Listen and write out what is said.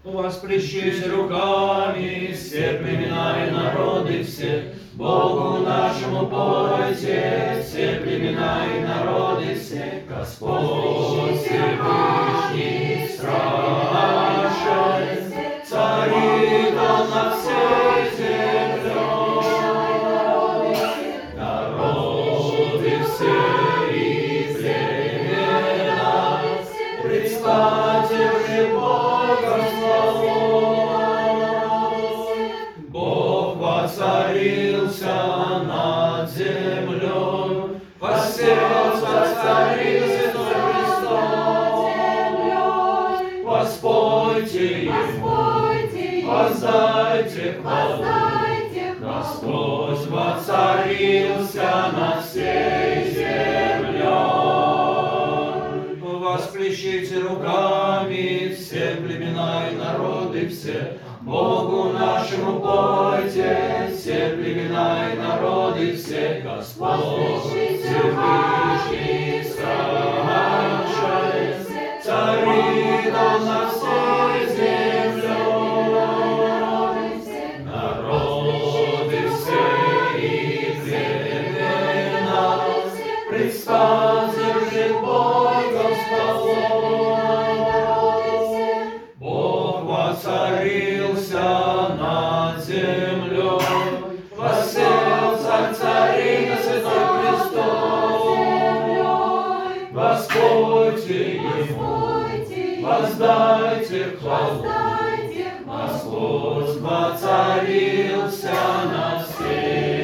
Восплещите руками все племена и народы все, Богу нашему пойте, все племена и народы все, Господь Всевышний страшен, царит Он над всей землей. Народы все и племена, предстаньте пред Богом славой. Бог воцарился над землей, воссел царит святой престол. Воспойте Ему, воздайте хвалу, Господь воцарился над всей землей. Восплещите руками все племена и народы все, Богу нашему пойте, все племена и народы все, Господь Всевышний страшен, царит Он над всей землей. Народы все и племена, предстаньте пред Богом славой. Бог воцарился над землей, воссел царит на святой престол. Воспойте Ему, воздайте хвалу, Господь воцарился над всей